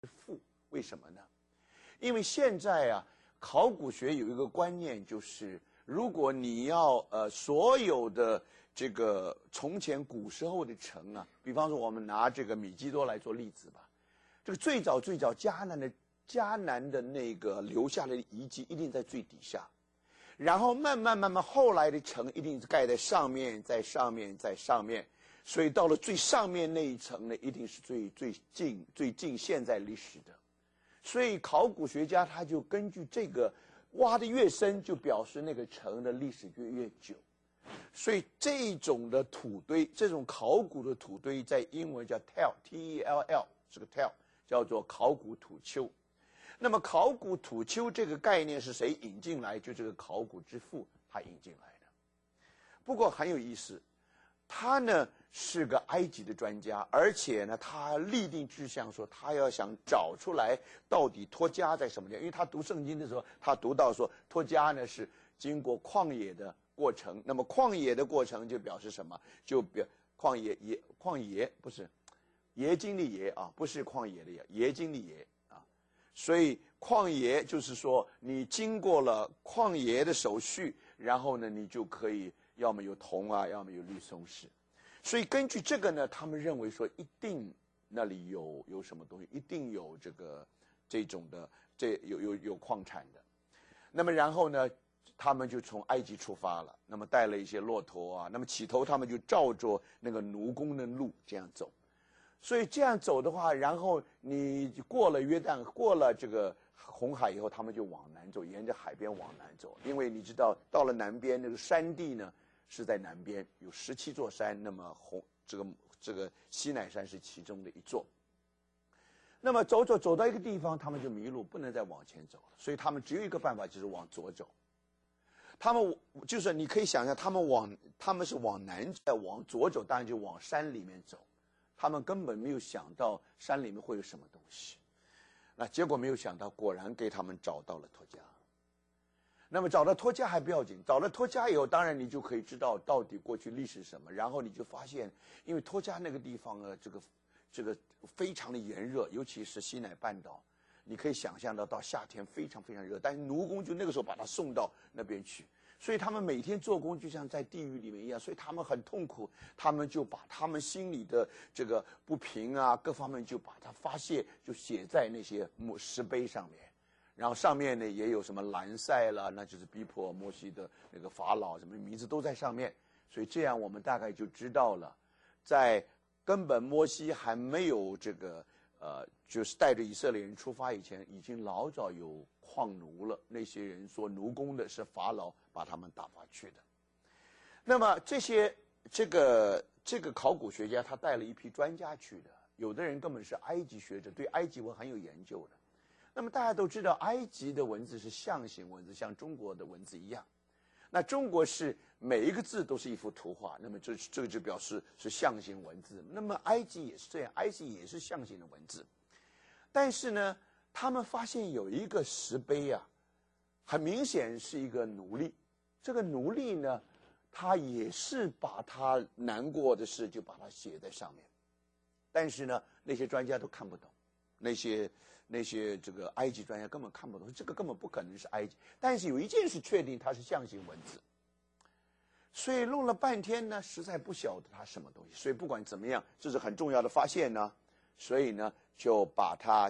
父，为什么呢？因为现在啊，考古学有一个观念，就是如果你要所有的这个从前古时候的城啊，比方说我们拿这个米基多来做例子吧，这个最早迦南的那个留下来的遗迹一定在最底下，然后慢慢后来的城一定是盖在上面，在上面，在上面。所以到了最上面那一层呢，一定是最近现在历史的。所以考古学家他就根据这个挖得越深，就表示那个城的历史就越久。所以这种的土堆，这种考古的土堆，在英文叫 tell，T-E-L-L， 是个 tell， 叫做考古土丘。那么考古土丘这个概念是谁引进来？就这个考古之父他引进来的。不过很有意思，他呢是个埃及的专家，而且呢他立定志向说他要想找出来到底托迦在什么地方。因为他读圣经的时候，他读到说托迦呢是经过旷野的过程。那么旷野的过程就表示什么？就表旷野不是耶经的耶啊，不是旷野的耶，耶经的耶啊。所以旷野就是说你经过了旷野的手续，然后呢你就可以要么有铜啊，要么有绿松石。所以根据这个呢，他们认为说一定那里有什么东西，一定有这种的有矿产的。那么然后呢，他们就从埃及出发了，那么带了一些骆驼啊，那么起头他们就照着那个奴工的路这样走。所以这样走的话，然后你过了约旦，过了这个红海以后，他们就往南走，沿着海边往南走。因为你知道到了南边那个山地呢是在南边，有17座山，那么这个西乃山是其中的一座。那么走到一个地方，他们就迷路，不能再往前走了，所以他们只有一个办法，就是往左走。他们就是你可以想象，他们是往南往左走，当然就往山里面走。他们根本没有想到山里面会有什么东西，那结果没有想到，果然给他们找到了托迦。那么找到托迦还不要紧，找了托迦以后，当然你就可以知道到底过去历史是什么。然后你就发现，因为托迦那个地方呢，这个非常的炎热，尤其是西乃半岛，你可以想象到夏天非常非常热，但是奴工就那个时候把他送到那边去。所以他们每天做工就像在地狱里面一样，所以他们很痛苦，他们就把他们心里的这个不平啊，各方面就把它发泄，就写在那些石碑上面。然后上面呢也有什么兰塞啦，那就是逼迫摩西的那个法老，什么名字都在上面。所以这样我们大概就知道了，在根本摩西还没有就是带着以色列人出发以前，已经老早有矿奴了。那些人说奴工的是法老把他们打发去的。那么这个考古学家他带了一批专家去的，有的人根本是埃及学者，对埃及文很有研究的。那么大家都知道，埃及的文字是象形文字，像中国的文字一样。那中国是每一个字都是一幅图画，那么这个就表示是象形文字。那么埃及也是这样，埃及也是象形的文字。但是呢，他们发现有一个石碑啊，很明显是一个奴隶。这个奴隶呢，他也是把他难过的事就把它写在上面。但是呢，那些专家都看不懂，那些这个埃及专家根本看不懂，这个根本不可能是埃及。但是有一件事确定，它是象形文字。所以弄了半天呢，实在不晓得它什么东西。所以不管怎么样，这是很重要的发现呢。所以呢，就把它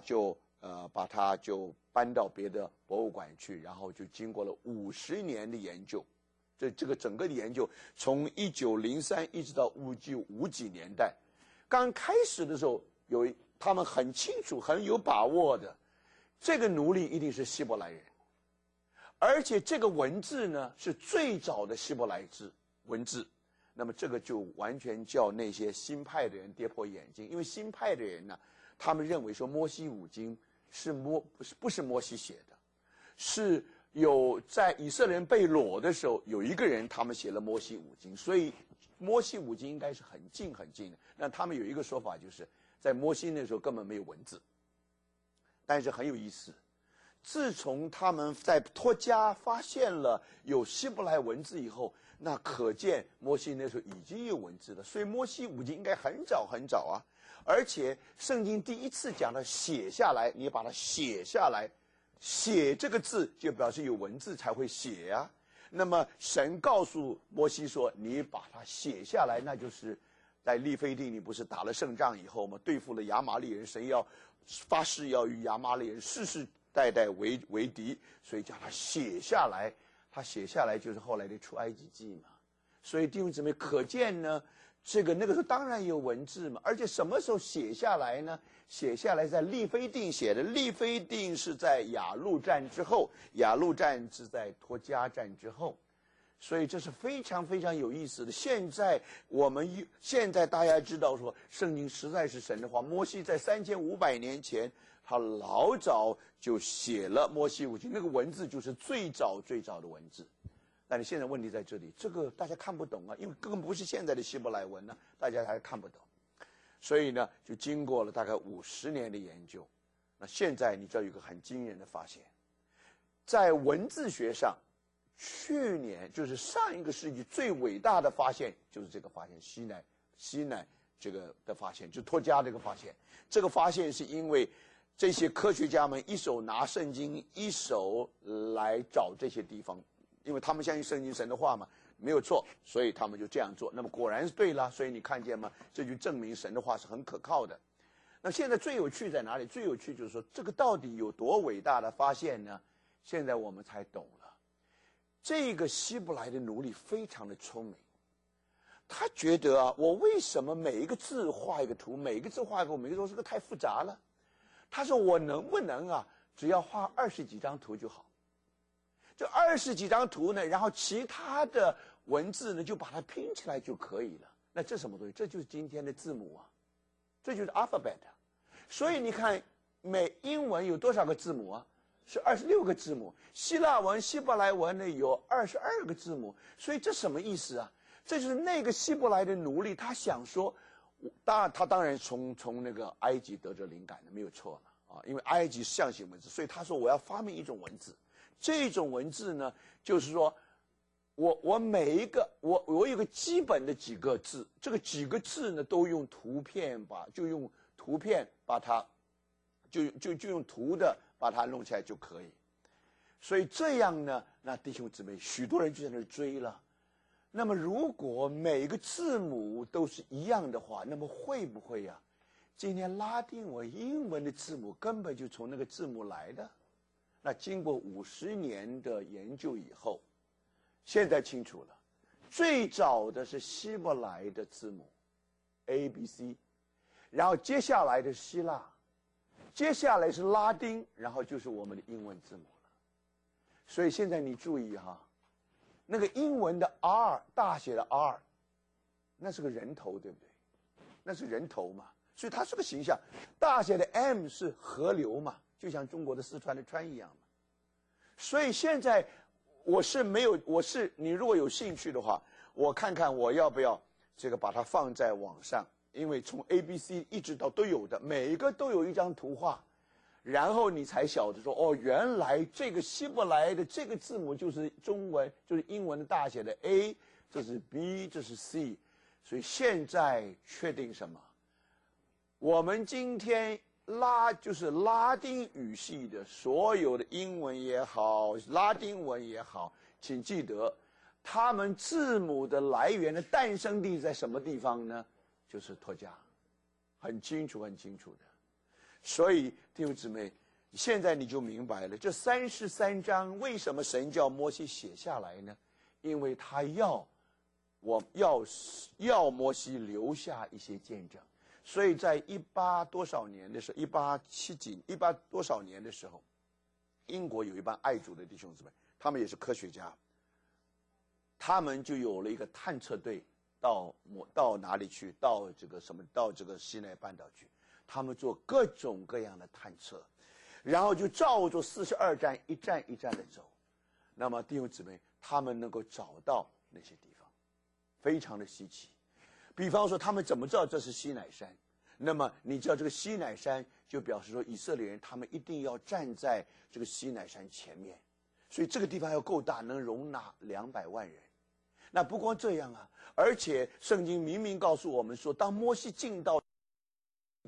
搬到别的博物馆去，然后就经过了50年的研究。这个整个的研究从1903一直到1950几年代。刚开始的时候，他们很清楚很有把握的，这个奴隶一定是希伯来人，而且这个文字呢是最早的希伯来文字。那么这个就完全叫那些新派的人跌破眼镜，因为新派的人呢，他们认为说摩西五经不是摩西写的，是有在以色列人被掳的时候，有一个人他们写了摩西五经，所以摩西五经应该是很近很近的。那他们有一个说法，就是在摩西那时候根本没有文字。但是很有意思，自从他们在托迦发现了有希伯来文字以后，那可见摩西那时候已经有文字了，所以摩西五经应该很早很早啊。 而且圣经第一次讲的写下来，你把它写下来，写这个字就表示有文字才会写呀。那么神告诉摩西说，你把它写下来，那就是在利非定，你不是打了胜仗以后吗？对付了亚玛力人，神要发誓要与亚玛力人世世代代为敌，所以叫他写下来。他写下来就是后来的出埃及记嘛。所以弟兄姊妹，可见呢，那个时候当然有文字嘛，而且什么时候写下来呢？写下来在利非定写的，利非定是在雅路战之后，雅路战是在托迦战之后，所以这是非常非常有意思的。现在大家知道说，圣经实在是神的话。摩西在3500年前，他老早就写了摩西五经，那个文字就是最早最早的文字。但是现在问题在这里，这个大家看不懂啊，因为根本不是现在的希伯来文呢，大家还看不懂。所以呢，就经过了大概50年的研究，那现在你知道有个很惊人的发现，在文字学上，去年就是上一个世纪最伟大的发现就是这个发现，西乃这个的发现，就托迦这个发现。这个发现是因为这些科学家们一手拿圣经，一手来找这些地方，因为他们相信圣经神的话嘛，没有错，所以他们就这样做。那么果然是对了，所以你看见吗？这就证明神的话是很可靠的。那现在最有趣在哪里？最有趣就是说，这个到底有多伟大的发现呢？现在我们才懂了。这个希伯来的奴隶非常的聪明，他觉得啊，我为什么每一个字画一个图，每一个字画一个，每个字这个太复杂了。他说我能不能啊，只要画20几张图就好。这20几张图呢，然后其他的文字呢，就把它拼起来就可以了。那这什么东西？这就是今天的字母啊，这就是 alphabet。所以你看，英文有多少个字母啊？是26个字母。希腊文、希伯来文呢有22个字母。所以这什么意思啊？这就是那个希伯来的奴隶，他想说，他当然从那个埃及得着灵感的，没有错了啊，因为埃及是象形文字，所以他说我要发明一种文字。这种文字呢，就是说，我每一个我有个基本的几个字，这个几个字呢都用图片把它就用图的把它弄起来就可以。所以这样呢，那弟兄姊妹，许多人就在那追了。那么如果每个字母都是一样的话，那么会不会啊？今天拉丁文、英文的字母根本就从那个字母来的。那经过50年的研究以后，现在清楚了，最早的是希伯来的字母 ABC， 然后接下来的希腊，接下来是拉丁，然后就是我们的英文字母了。所以现在你注意哈，那个英文的 R 大写的 R， 那是个人头，对不对？那是人头嘛，所以它是个形象。大写的 M 是河流嘛，就像中国的四川的川一样嘛。所以现在你如果有兴趣的话，我看看我要不要这个把它放在网上，因为从 ABC 一直到都有的，每一个都有一张图画，然后你才晓得说，哦，原来这个希伯来的这个字母就是中文，就是英文的大写的 A， 这是 B， 这是 C。所以现在确定什么？我们今天就是拉丁语系的所有的英文也好，拉丁文也好，请记得，他们字母的来源的诞生地在什么地方呢？就是托迦，很清楚很清楚的。所以弟兄姊妹，现在你就明白了，这33章为什么神叫摩西写下来呢？因为他要摩西留下一些见证。所以在18多少年的时候，18多少年的时候，英国有一帮爱主的弟兄姊妹，他们也是科学家，他们就有了一个探测队，到哪里去？到这个西奈半岛去，他们做各种各样的探测，然后就照着42站一站一站的走。那么弟兄姊妹，他们能够找到那些地方，非常的稀奇。比方说他们怎么知道这是西乃山？那么你知道这个西乃山就表示说以色列人他们一定要站在这个西乃山前面，所以这个地方要够大，能容纳200万人。那不光这样啊，而且圣经明明告诉我们说，当摩西进到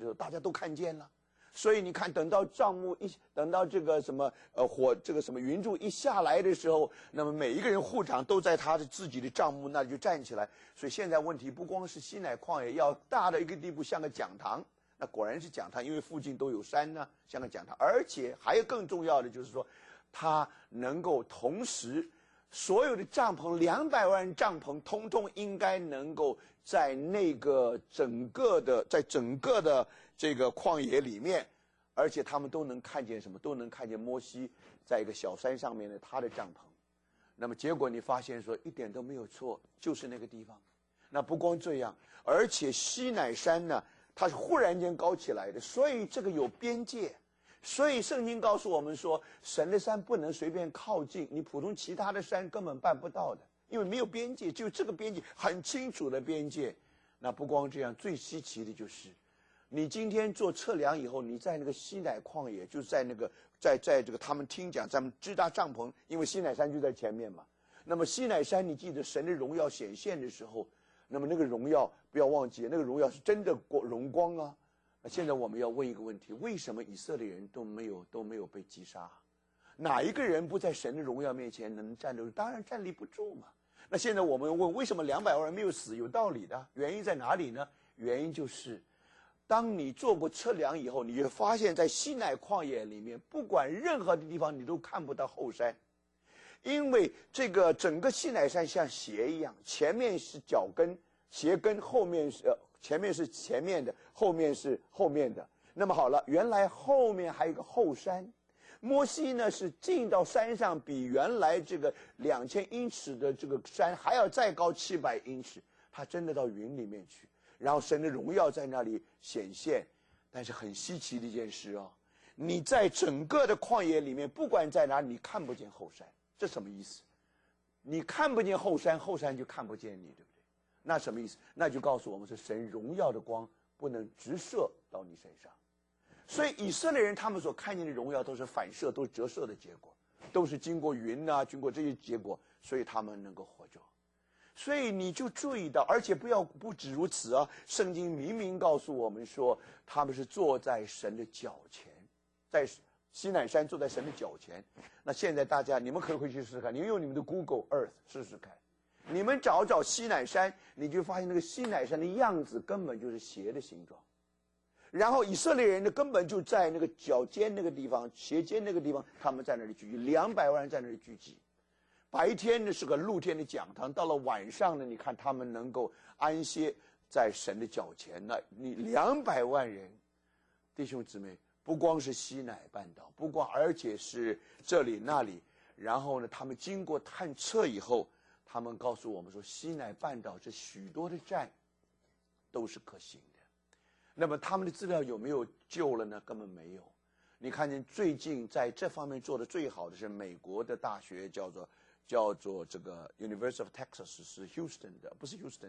时候，大家都看见了。所以你看，等到等到这个什么这个什么云柱一下来的时候，那么每一个人护长都在他的自己的帐幕那里就站起来。所以现在问题不光是西乃旷野要大到一个地步像个讲堂，那果然是讲堂，因为附近都有山呢，像个讲堂。而且还有更重要的就是说，它能够同时所有的帐篷200万帐篷通通应该能够在那个整个的这个旷野里面，而且他们都能看见什么？都能看见摩西在一个小山上面的他的帐篷。那么结果你发现说一点都没有错，就是那个地方。那不光这样，而且西乃山呢，它是忽然间高起来的，所以这个有边界。所以圣经告诉我们说，神的山不能随便靠近，你普通其他的山根本办不到的，因为没有边界，就这个边界很清楚的边界。那不光这样，最稀奇的就是你今天做测量以后，你在那个西乃旷野，就是在那个在这个他们听讲，咱们支搭帐篷，因为西乃山就在前面嘛。那么西乃山，你记得神的荣耀显现的时候，那么那个荣耀不要忘记，那个荣耀是真的荣光啊。那现在我们要问一个问题：为什么以色列人都没有被击杀？哪一个人不在神的荣耀面前能站得住？当然站立不住嘛。那现在我们问，为什么200万人没有死？有道理的，原因在哪里呢？原因就是，当你做过测量以后，你会发现在西乃旷野里面，不管任何的地方，你都看不到后山，因为这个整个西乃山像鞋一样，前面是脚跟、鞋跟，后面是前面是前面的，后面是后面的。那么好了，原来后面还有一个后山。摩西呢是进到山上，比原来这个2000英尺的这个山还要再高700英尺，他真的到云里面去，然后神的荣耀在那里显现。但是很稀奇的一件事哦，你在整个的旷野里面，不管在哪里，你看不见后山。这什么意思？你看不见后山，后山就看不见你，对不对？那什么意思？那就告诉我们是神荣耀的光不能直射到你身上。所以以色列人他们所看见的荣耀都是反射，都是折射的结果，都是经过云啊，经过这些结果，所以他们能够活着。所以你就注意到，而且不止如此啊，圣经明明告诉我们说，他们是坐在神的脚前，在西乃山坐在神的脚前。那现在大家你们可以回去试试看，你们用你们的 Google Earth 试试看，你们找西乃山，你就发现那个西乃山的样子根本就是鞋的形状。然后以色列人呢，根本就在那个脚尖那个地方，鞋尖那个地方，他们在那里聚集，200万人在那里聚集。白天呢是个露天的讲堂，到了晚上呢，你看他们能够安歇在神的脚前。那你200万人，弟兄姊妹，不光是西乃半岛，而且是这里那里。然后呢，他们经过探测以后，他们告诉我们说，西乃半岛这许多的站都是可行的。那么他们的资料有没有救了呢？根本没有。你看见最近在这方面做的最好的是美国的大学，叫做这个 University of Texas， 是 Houston 的，不是 Houston，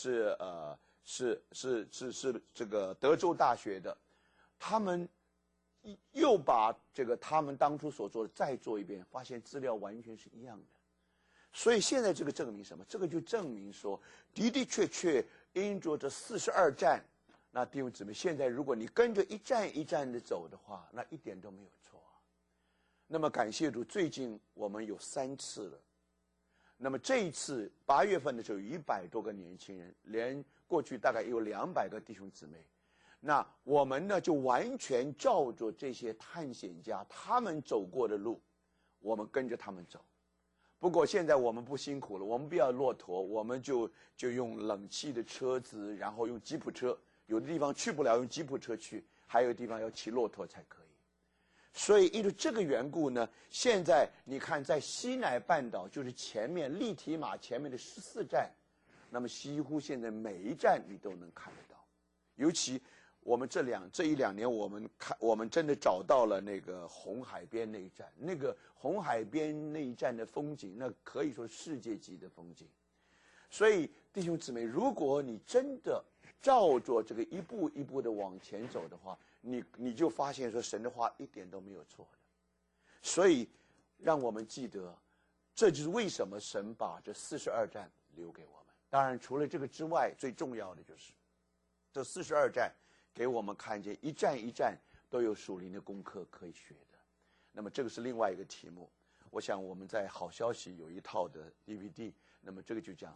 是这个德州大学的。他们又把这个他们当初所做的再做一遍，发现资料完全是一样的。所以现在这个证明什么？这个就证明说，的的确确因着这42站。那弟兄姊妹，现在如果你跟着一站一站的走的话，那一点都没有错啊。那么感谢主，最近我们有3次了。那么这一次8月份的时候，有100多个年轻人，连过去大概有200个弟兄姊妹。那我们呢，就完全照着这些探险家他们走过的路，我们跟着他们走。不过现在我们不辛苦了，我们不要骆驼，我们就用冷气的车子，然后用吉普车。有的地方去不了，用吉普车去；还有地方要骑骆驼才可以。所以因为这个缘故呢，现在你看在西乃半岛，就是前面利提马前面的14站，那么几乎现在每一站你都能看得到。尤其我们这一两年，我们真的找到了那个红海边那一站，那个红海边那一站的风景，那可以说世界级的风景。所以弟兄姊妹，如果你真的照着这个一步一步的往前走的话，你就发现说神的话一点都没有错的。所以让我们记得，这就是为什么神把这42站留给我们。当然除了这个之外，最重要的就是这42站给我们看见一站一站都有属灵的功课可以学的。那么这个是另外一个题目。我想我们在好消息有一套的 DVD，那么这个就讲